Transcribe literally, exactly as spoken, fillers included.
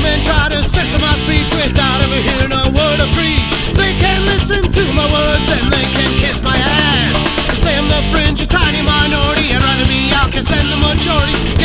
then try to censor my speech without ever hearing a word of preach. They can listen to my words and they can kiss my ass. They say I'm the fringe, a tiny minority. I'd rather be outcast than the majority.